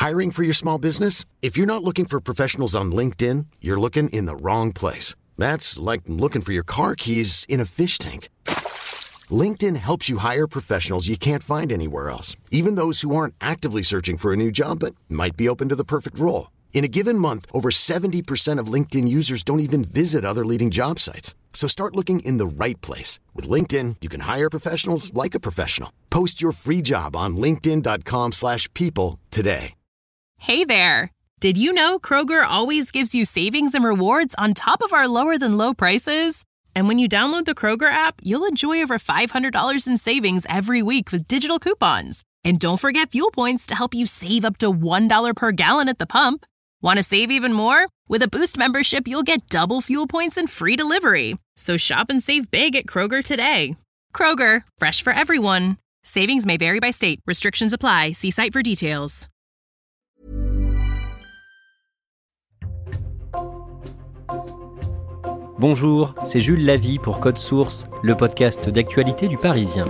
Hiring for your small business? If you're not looking for professionals on LinkedIn, you're looking in the wrong place. That's like looking for your car keys in a fish tank. LinkedIn helps you hire professionals you can't find anywhere else, even those who aren't actively searching for a new job but might be open to the perfect role. In a given month, over 70% of LinkedIn users don't even visit other leading job sites. So start looking in the right place. With LinkedIn, you can hire professionals like a professional. Post your free job on linkedin.com/people today. Hey there! Did you know Kroger always gives you savings and rewards on top of our lower-than-low prices? And when you download the Kroger app, you'll enjoy over $500 in savings every week with digital coupons. And don't forget Fuel Points to help you save up to $1 per gallon at the pump. Want to save even more? With a Boost membership, you'll get double Fuel Points and free delivery. So shop and save big at Kroger today. Kroger, fresh for everyone. Savings may vary by state. Restrictions apply. See site for details. Bonjour, c'est Jules Lavie pour Code Source, le podcast d'actualité du Parisien.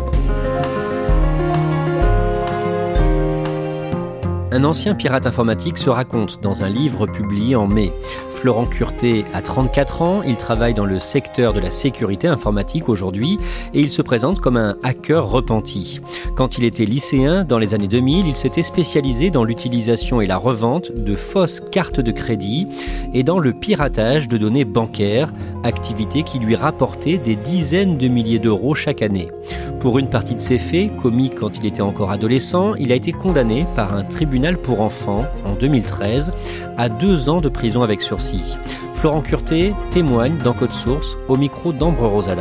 Un ancien pirate informatique se raconte dans un livre publié en mai. Florent Curté a 34 ans, il travaille dans le secteur de la sécurité informatique aujourd'hui et il se présente comme un hacker repenti. Quand il était lycéen, dans les années 2000, il s'était spécialisé dans l'utilisation et la revente de fausses cartes de crédit et dans le piratage de données bancaires, activité qui lui rapportait des dizaines de milliers d'euros chaque année. Pour une partie de ces faits, commis quand il était encore adolescent, il a été condamné par un tribunal pour enfants en 2013 à 2 ans de prison avec sursis. Florent Curté témoigne dans Code Source au micro d'Ambre Rosala.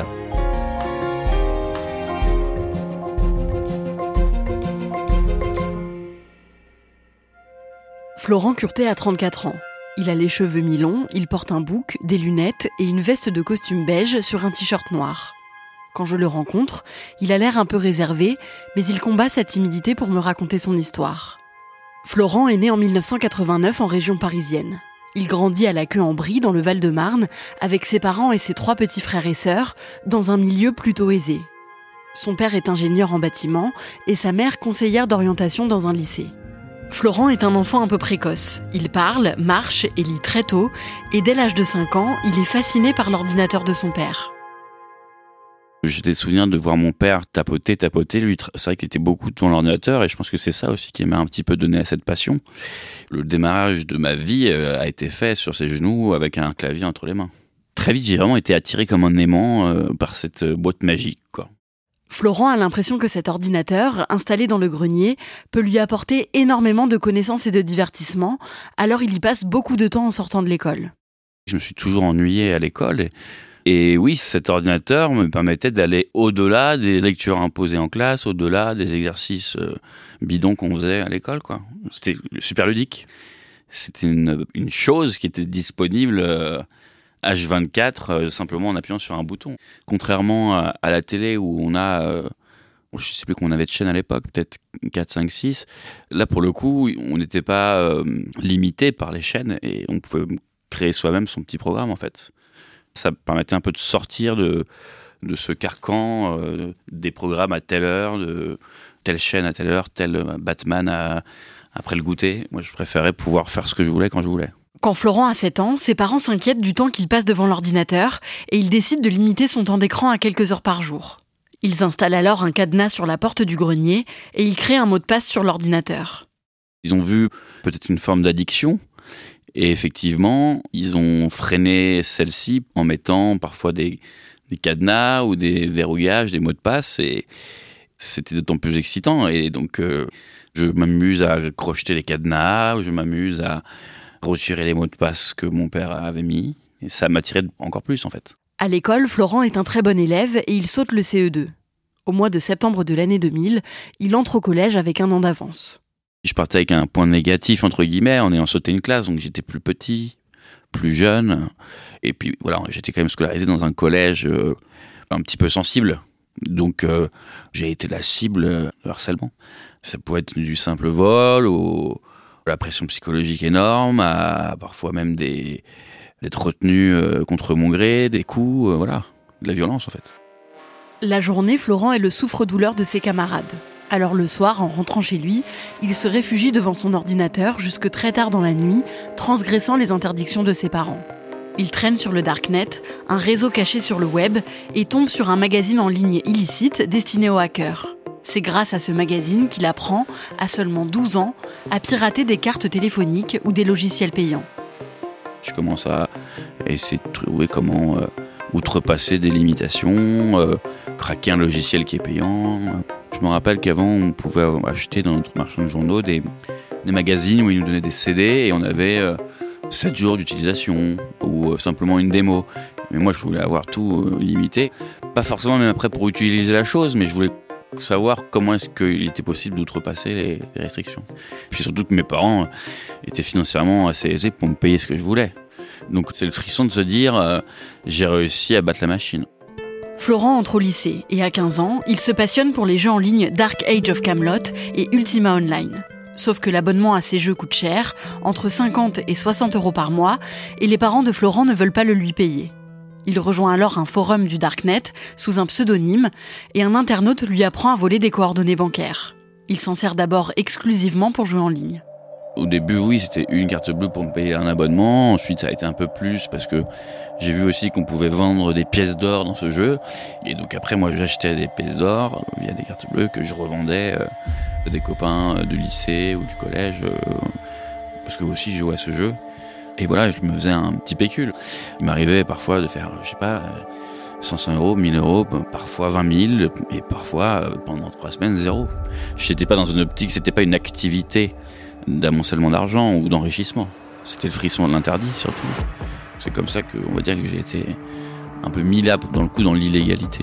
Florent Curté a 34 ans. Il a les cheveux mi-longs, il porte un bouc, des lunettes et une veste de costume beige sur un t-shirt noir. Quand je le rencontre, il a l'air un peu réservé, mais il combat sa timidité pour me raconter son histoire. Florent est né en 1989 en région parisienne. Il grandit à la Queue-en-Brie, dans le Val-de-Marne, avec ses parents et ses 3 petits frères et sœurs, dans un milieu plutôt aisé. Son père est ingénieur en bâtiment et sa mère conseillère d'orientation dans un lycée. Florent est un enfant un peu précoce. Il parle, marche et lit très tôt, et dès l'âge de 5 ans, il est fasciné par l'ordinateur de son père. J'ai des souvenirs de voir mon père tapoter. Lui, c'est vrai qu'il était beaucoup devant l'ordinateur et je pense que c'est ça aussi qui m'a un petit peu donné à cette passion. Le démarrage de ma vie a été fait sur ses genoux avec un clavier entre les mains. Très vite, j'ai vraiment été attiré comme un aimant par cette boîte magique, quoi. Florent a l'impression que cet ordinateur, installé dans le grenier, peut lui apporter énormément de connaissances et de divertissement, alors il y passe beaucoup de temps en sortant de l'école. Je me suis toujours ennuyé à l'école et oui, cet ordinateur me permettait d'aller au-delà des lectures imposées en classe, au-delà des exercices bidons qu'on faisait à l'école, quoi. C'était super ludique. C'était une chose qui était disponible H24 simplement en appuyant sur un bouton. Contrairement à la télé où on a, je sais plus combien on avait de chaînes à l'époque, peut-être 4, 5, 6. Là, pour le coup, on n'était pas limité par les chaînes et on pouvait créer soi-même son petit programme, en fait. Ça permettait un peu de sortir de ce carcan des programmes à telle heure, de telle chaîne à telle heure, tel Batman après le goûter. Moi, je préférais pouvoir faire ce que je voulais quand je voulais. Quand Florent a 7 ans, ses parents s'inquiètent du temps qu'il passe devant l'ordinateur et ils décident de limiter son temps d'écran à quelques heures par jour. Ils installent alors un cadenas sur la porte du grenier et ils créent un mot de passe sur l'ordinateur. Ils ont vu peut-être une forme d'addiction. Et effectivement, ils ont freiné celle-ci en mettant parfois des cadenas ou des verrouillages, des mots de passe. Et c'était d'autant plus excitant. Et donc, je m'amuse à crocheter les cadenas, je m'amuse à retirer les mots de passe que mon père avait mis. Et ça m'attirait encore plus, en fait. À l'école, Florent est un très bon élève et il saute le CE2. Au mois de septembre de l'année 2000, il entre au collège avec 1 an d'avance. Je partais avec un point négatif, entre guillemets, en ayant sauté une classe, donc j'étais plus petit, plus jeune, et puis voilà, j'étais quand même scolarisé dans un collège un petit peu sensible, donc j'ai été la cible de harcèlement. Ça pouvait être du simple vol, ou la pression psychologique énorme, à parfois même d'être retenu contre mon gré, des coups, voilà, de la violence en fait. La journée, Florent est le souffre-douleur de ses camarades. Alors le soir, en rentrant chez lui, il se réfugie devant son ordinateur jusque très tard dans la nuit, transgressant les interdictions de ses parents. Il traîne sur le Darknet, un réseau caché sur le web, et tombe sur un magazine en ligne illicite destiné aux hackers. C'est grâce à ce magazine qu'il apprend, à seulement 12 ans, à pirater des cartes téléphoniques ou des logiciels payants. Je commence à essayer de trouver comment outrepasser des limitations, craquer un logiciel qui est payant. Je me rappelle qu'avant, on pouvait acheter dans notre marchand de journaux des magazines où ils nous donnaient des CD et on avait 7 jours d'utilisation ou simplement une démo. Mais moi, je voulais avoir tout limité. Pas forcément même après pour utiliser la chose, mais je voulais savoir comment est-ce qu'il était possible d'outrepasser les restrictions. Puis surtout que mes parents étaient financièrement assez aisés pour me payer ce que je voulais. Donc c'est le frisson de se dire j'ai réussi à battre la machine. Florent entre au lycée et à 15 ans, il se passionne pour les jeux en ligne Dark Age of Camelot et Ultima Online. Sauf que l'abonnement à ces jeux coûte cher, entre 50 et 60 € par mois, et les parents de Florent ne veulent pas le lui payer. Il rejoint alors un forum du Darknet sous un pseudonyme et un internaute lui apprend à voler des coordonnées bancaires. Il s'en sert d'abord exclusivement pour jouer en ligne. Au début, oui, c'était une carte bleue pour me payer un abonnement. Ensuite, ça a été un peu plus parce que j'ai vu aussi qu'on pouvait vendre des pièces d'or dans ce jeu. Et donc après, moi, j'achetais des pièces d'or via des cartes bleues que je revendais à des copains du lycée ou du collège parce que aussi je jouais à ce jeu. Et voilà, je me faisais un petit pécule. Il m'arrivait parfois de faire, 500 €, 1000 €, parfois 20 000, et parfois, pendant 3 semaines, 0. J'étais pas dans une optique, c'était pas une activité d'amoncellement d'argent ou d'enrichissement. C'était le frisson de l'interdit, surtout. C'est comme ça que, on va dire que j'ai été un peu mis là, dans le coup, dans l'illégalité.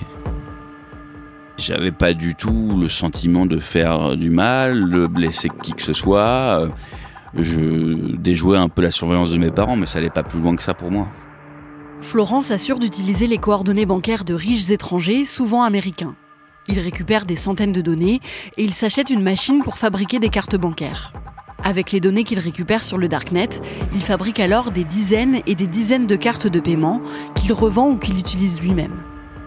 J'avais pas du tout le sentiment de faire du mal, de blesser qui que ce soit. Je déjouais un peu la surveillance de mes parents, mais ça allait pas plus loin que ça pour moi. Florent s'assure d'utiliser les coordonnées bancaires de riches étrangers, souvent américains. Il récupère des centaines de données et il s'achète une machine pour fabriquer des cartes bancaires. Avec les données qu'il récupère sur le Darknet, il fabrique alors des dizaines et des dizaines de cartes de paiement qu'il revend ou qu'il utilise lui-même.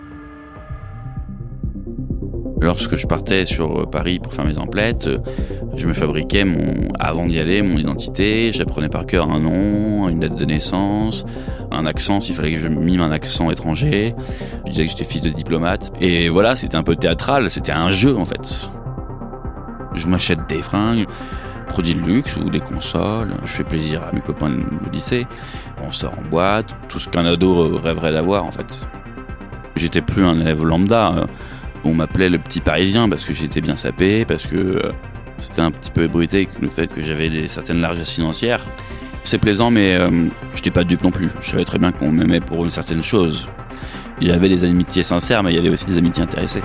Lorsque je partais sur Paris pour faire mes emplettes, je me fabriquais avant d'y aller, mon identité. J'apprenais par cœur un nom, une date de naissance, un accent, s'il fallait que je mime un accent étranger. Je disais que j'étais fils de diplomate. Et voilà, c'était un peu théâtral, c'était un jeu en fait. Je m'achète des fringues, produits de luxe ou des consoles. Je fais plaisir à mes copains de lycée. On sort en boîte, tout ce qu'un ado rêverait d'avoir en fait. J'étais plus un élève lambda. On m'appelait le petit Parisien parce que j'étais bien sapé, parce que c'était un petit peu ébruité le fait que j'avais certaines largesses financières. C'est plaisant, mais je n'étais pas dupe non plus. Je savais très bien qu'on m'aimait pour une certaine chose. Il y avait des amitiés sincères, mais il y avait aussi des amitiés intéressées.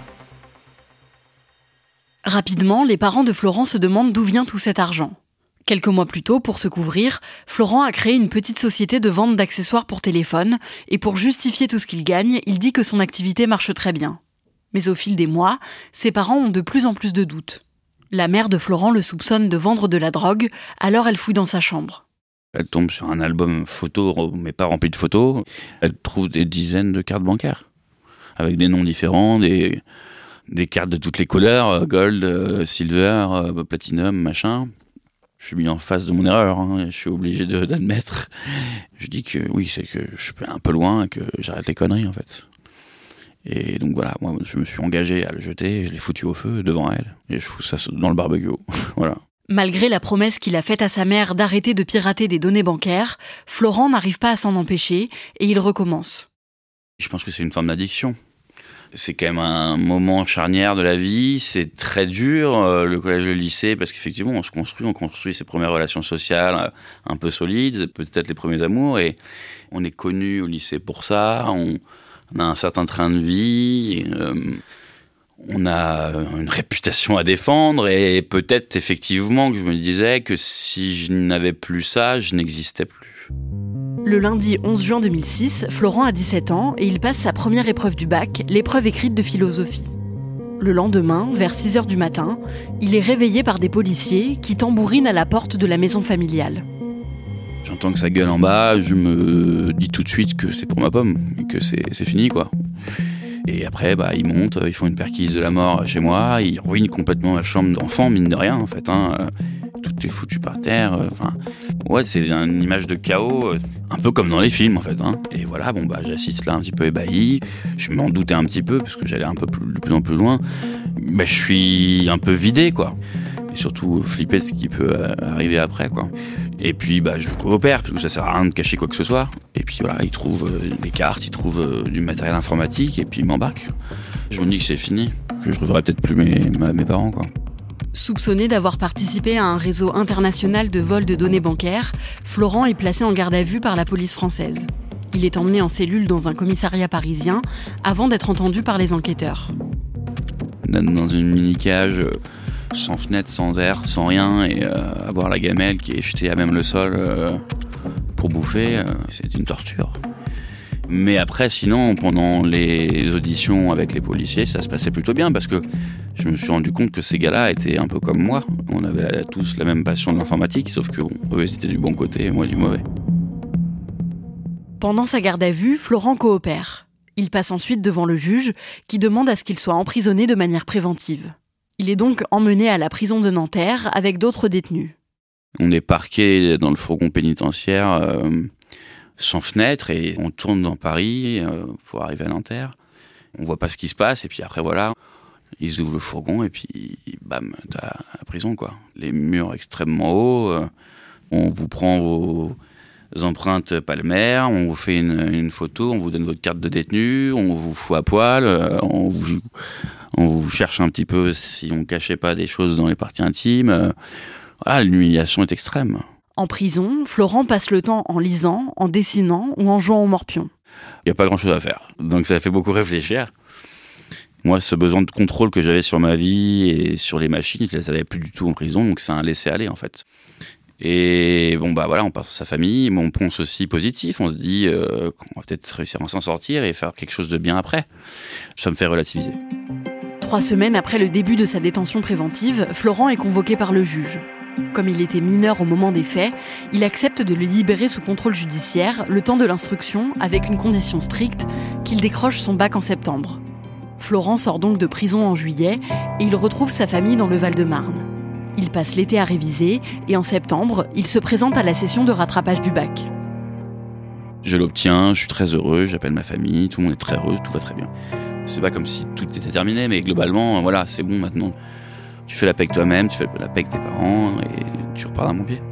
Rapidement, les parents de Florent se demandent d'où vient tout cet argent. Quelques mois plus tôt, pour se couvrir, Florent a créé une petite société de vente d'accessoires pour téléphone, et pour justifier tout ce qu'il gagne, il dit que son activité marche très bien. Mais au fil des mois, ses parents ont de plus en plus de doutes. La mère de Florent le soupçonne de vendre de la drogue, alors elle fouille dans sa chambre. Elle tombe sur un album photo, mais pas rempli de photos. Elle trouve des dizaines de cartes bancaires, avec des noms différents, des cartes de toutes les couleurs, gold, silver, platinum, machin. Je suis mis en face de mon erreur, je suis obligé d'admettre. Je dis que oui, c'est que je vais un peu loin et que j'arrête les conneries en fait. Et donc voilà, moi je me suis engagé à le jeter, je l'ai foutu au feu devant elle, et je fous ça dans le barbecue, voilà. Malgré la promesse qu'il a faite à sa mère d'arrêter de pirater des données bancaires, Florent n'arrive pas à s'en empêcher, et il recommence. Je pense que c'est une forme d'addiction. C'est quand même un moment charnière de la vie, c'est très dur, le collège et le lycée, parce qu'effectivement on construit ses premières relations sociales un peu solides, peut-être les premiers amours, et on est connu au lycée pour ça, on a un certain train de vie, on a une réputation à défendre, et peut-être effectivement que je me disais que si je n'avais plus ça, je n'existais plus. Le lundi 11 juin 2006, Florent a 17 ans et il passe sa première épreuve du bac, l'épreuve écrite de philosophie. Le lendemain, vers 6h du matin, il est réveillé par des policiers qui tambourinent à la porte de la maison familiale. J'entends que ça gueule en bas, je me dis tout de suite que c'est pour ma pomme, et que c'est fini quoi. Et après, ils montent, ils font une perquise de la mort chez moi, ils ruinent complètement ma chambre d'enfant, mine de rien, en fait. Tout est foutu par terre. C'est une image de chaos, un peu comme dans les films, en fait. Et voilà, j'assiste là un petit peu ébahi. Je m'en doutais un petit peu, parce que j'allais de plus en plus loin. Je suis un peu vidé, quoi. Et surtout flipper de ce qui peut arriver après, quoi. Et puis je coopère, parce que ça sert à rien de cacher quoi que ce soit. Et puis voilà, ils trouvent des cartes, ils trouvent du matériel informatique, et puis ils m'embarquent. Je me dis que c'est fini, que je reverrai peut-être plus mes parents, quoi. Soupçonné d'avoir participé à un réseau international de vol de données bancaires, Florent est placé en garde à vue par la police française. Il est emmené en cellule dans un commissariat parisien avant d'être entendu par les enquêteurs. Dans une mini-cage, sans fenêtre, sans air, sans rien, et avoir la gamelle qui est jetée à même le sol pour bouffer, c'est une torture. Mais après, sinon, pendant les auditions avec les policiers, ça se passait plutôt bien, parce que je me suis rendu compte que ces gars-là étaient un peu comme moi. On avait tous la même passion de l'informatique, sauf que eux, ils étaient du bon côté et moi du mauvais. Pendant sa garde à vue, Florent coopère. Il passe ensuite devant le juge, qui demande à ce qu'il soit emprisonné de manière préventive. Il est donc emmené à la prison de Nanterre avec d'autres détenus. On est parqué dans le fourgon pénitentiaire sans fenêtre et on tourne dans Paris pour arriver à Nanterre. On voit pas ce qui se passe et puis après voilà, ils ouvrent le fourgon et puis bam, t'as la prison, quoi. Les murs extrêmement hauts, on vous prend vos empreintes palmaires, on vous fait une photo, on vous donne votre carte de détenu, on vous fout à poil, on vous cherche un petit peu si on cachait pas des choses dans les parties intimes. L'humiliation est extrême. En prison, Florent passe le temps en lisant, en dessinant ou en jouant au morpion. Il n'y a pas grand-chose à faire, donc ça fait beaucoup réfléchir. Moi, ce besoin de contrôle que j'avais sur ma vie et sur les machines, je ne les avais plus du tout en prison, donc c'est un laisser-aller en fait. Et on pense à sa famille, mais on pense aussi positif, on se dit qu'on va peut-être réussir à s'en sortir et faire quelque chose de bien après. Ça me fait relativiser. 3 semaines après le début de sa détention préventive, Florent est convoqué par le juge. Comme il était mineur au moment des faits, il accepte de le libérer sous contrôle judiciaire le temps de l'instruction avec une condition stricte, qu'il décroche son bac en septembre. Florent sort donc de prison en juillet et il retrouve sa famille dans le Val-de-Marne. Il passe l'été à réviser et en septembre, il se présente à la session de rattrapage du bac. Je l'obtiens, je suis très heureux, j'appelle ma famille, tout le monde est très heureux, tout va très bien. C'est pas comme si tout était terminé, mais globalement, voilà, c'est bon maintenant. Tu fais la paix avec toi-même, tu fais la paix avec tes parents et tu repars d'un bon pied.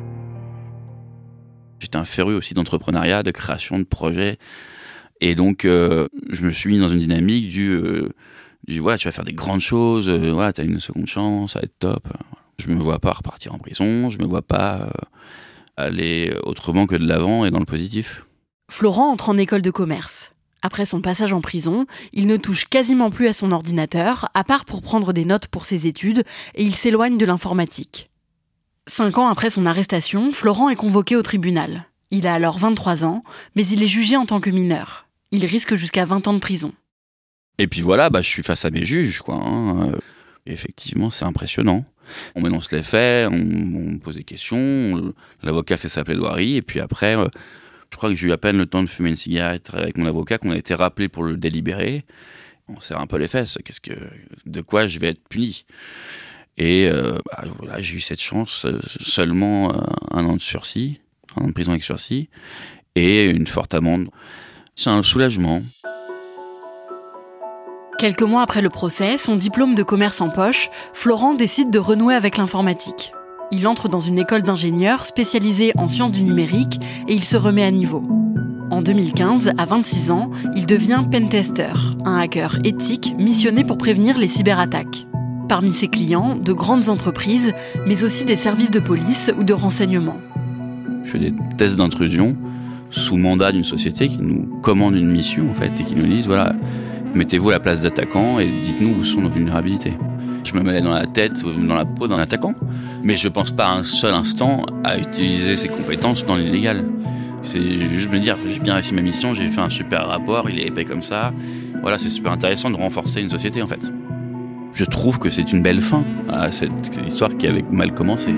J'étais un féru aussi d'entrepreneuriat, de création de projets. Et donc, je me suis mis dans une dynamique du voilà, tu vas faire des grandes choses, voilà, t'as une seconde chance, ça va être top. Je me vois pas repartir en prison, je me vois pas aller autrement que de l'avant et dans le positif. Florent entre en école de commerce. Après son passage en prison, il ne touche quasiment plus à son ordinateur, à part pour prendre des notes pour ses études, et il s'éloigne de l'informatique. 5 ans après son arrestation, Florent est convoqué au tribunal. Il a alors 23 ans, mais il est jugé en tant que mineur. Il risque jusqu'à 20 ans de prison. Et puis voilà, je suis face à mes juges, quoi. Et effectivement, c'est impressionnant. On m'énonce les faits, on me pose des questions, l'avocat fait sa plaidoirie, et puis après... je crois que j'ai eu à peine le temps de fumer une cigarette avec mon avocat, qu'on a été rappelé pour le délibérer. On serre un peu les fesses. De quoi je vais être puni? Et voilà, j'ai eu cette chance, seulement 1 an de sursis, 1 an de prison avec sursis, et une forte amende. C'est un soulagement. Quelques mois après le procès, son diplôme de commerce en poche, Florent décide de renouer avec l'informatique. Il entre dans une école d'ingénieurs spécialisée en sciences du numérique et il se remet à niveau. En 2015, à 26 ans, il devient pentester, un hacker éthique missionné pour prévenir les cyberattaques. Parmi ses clients, de grandes entreprises, mais aussi des services de police ou de renseignement. Je fais des tests d'intrusion sous mandat d'une société qui nous commande une mission en fait, et qui nous dit voilà, mettez-vous à la place d'attaquant et dites-nous où sont nos vulnérabilités. Je me mets dans la tête, dans la peau d'un attaquant, mais je pense pas un seul instant à utiliser ces compétences dans l'illégal. C'est juste me dire, j'ai bien réussi ma mission, j'ai fait un super rapport, il est épais comme ça. Voilà, c'est super intéressant de renforcer une société en fait. Je trouve que c'est une belle fin à cette histoire qui avait mal commencé.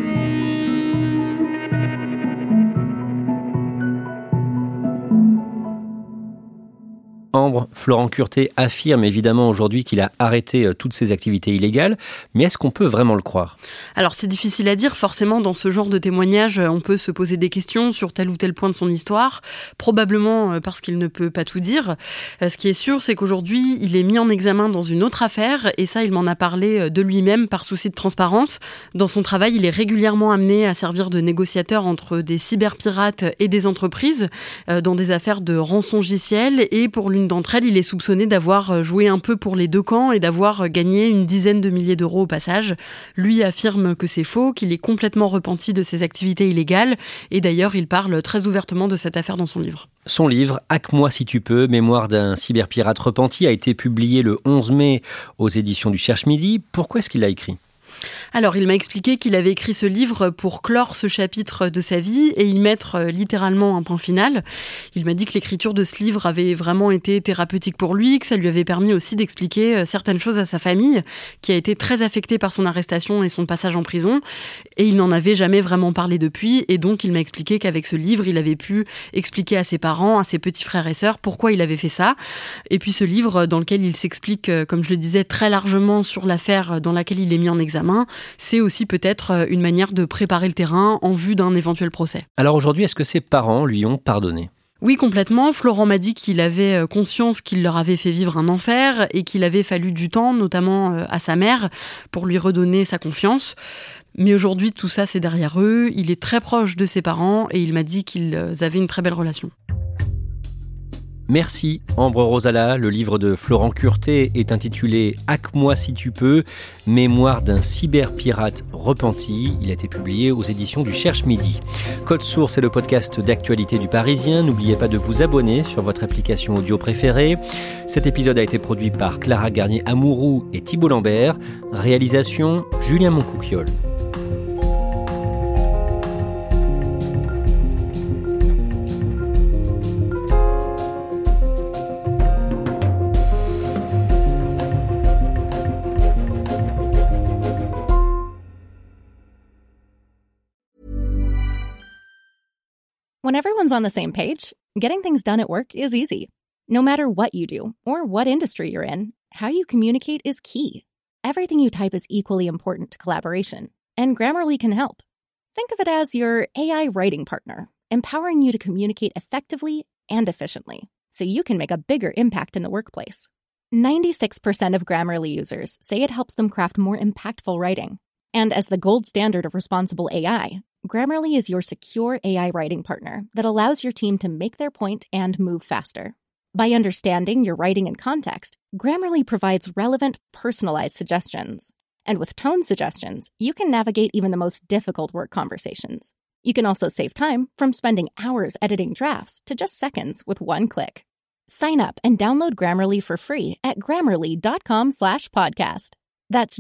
Ambre, Florent Curté affirme évidemment aujourd'hui qu'il a arrêté toutes ses activités illégales, mais est-ce qu'on peut vraiment le croire ? Alors c'est difficile à dire, forcément dans ce genre de témoignage, on peut se poser des questions sur tel ou tel point de son histoire, probablement parce qu'il ne peut pas tout dire. Ce qui est sûr, c'est qu'aujourd'hui, il est mis en examen dans une autre affaire, et ça, il m'en a parlé de lui-même par souci de transparence. Dans son travail, il est régulièrement amené à servir de négociateur entre des cyberpirates et des entreprises dans des affaires de rançongiciel, et pour l'une d'entre elles, il est soupçonné d'avoir joué un peu pour les deux camps et d'avoir gagné une dizaine de milliers d'euros au passage. Lui affirme que c'est faux, qu'il est complètement repenti de ses activités illégales, et d'ailleurs, il parle très ouvertement de cette affaire dans son livre. Son livre « Hack-moi si tu peux, mémoire d'un cyberpirate repenti » a été publié le 11 mai aux éditions du Cherche-Midi. Pourquoi est-ce qu'il l'a écrit ? Alors, il m'a expliqué qu'il avait écrit ce livre pour clore ce chapitre de sa vie et y mettre littéralement un point final. Il m'a dit que l'écriture de ce livre avait vraiment été thérapeutique pour lui, que ça lui avait permis aussi d'expliquer certaines choses à sa famille, qui a été très affectée par son arrestation et son passage en prison. Et il n'en avait jamais vraiment parlé depuis. Et donc, il m'a expliqué qu'avec ce livre, il avait pu expliquer à ses parents, à ses petits frères et sœurs, pourquoi il avait fait ça. Et puis, ce livre, dans lequel il s'explique, comme je le disais, très largement sur l'affaire dans laquelle il est mis en examen, c'est aussi peut-être une manière de préparer le terrain en vue d'un éventuel procès. Alors aujourd'hui, est-ce que ses parents lui ont pardonné ? Oui, complètement. Florent m'a dit qu'il avait conscience qu'il leur avait fait vivre un enfer et qu'il avait fallu du temps, notamment à sa mère, pour lui redonner sa confiance. Mais aujourd'hui, tout ça, c'est derrière eux. Il est très proche de ses parents et il m'a dit qu'ils avaient une très belle relation. Merci Ambre Rosala. Le livre de Florent Curté est intitulé « Hack-moi si tu peux, mémoire d'un cyberpirate repenti ». Il a été publié aux éditions du Cherche-Midi. Code Source est le podcast d'actualité du Parisien. N'oubliez pas de vous abonner sur votre application audio préférée. Cet épisode a été produit par Clara Garnier-Amouroux et Thibault Lambert. Réalisation Julien Moncouquiol. When everyone's on the same page, getting things done at work is easy. No matter what you do or what industry you're in, how you communicate is key. Everything you type is equally important to collaboration, and Grammarly can help. Think of it as your AI writing partner, empowering you to communicate effectively and efficiently, so you can make a bigger impact in the workplace. 96% of Grammarly users say it helps them craft more impactful writing. And as the gold standard of responsible AI, Grammarly is your secure AI writing partner that allows your team to make their point and move faster. By understanding your writing and context, Grammarly provides relevant, personalized suggestions. And with tone suggestions, you can navigate even the most difficult work conversations. You can also save time from spending hours editing drafts to just seconds with one click. Sign up and download Grammarly for free at grammarly.com/podcast. That's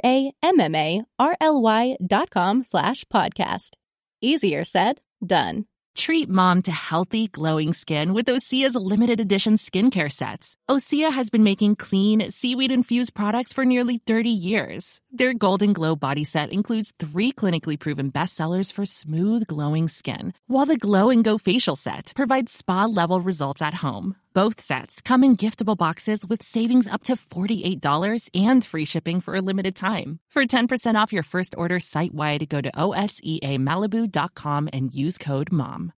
GRAMMARLY.com/podcast. Easier said, done. Treat mom to healthy, glowing skin with Osea's limited edition skincare sets. Osea has been making clean, seaweed-infused products for nearly 30 years. Their Golden Glow body set includes 3 clinically proven bestsellers for smooth, glowing skin, while the Glow and Go facial set provides spa-level results at home. Both sets come in giftable boxes with savings up to $48 and free shipping for a limited time. For 10% off your first order site-wide, go to OSEAMalibu.com and use code MOM.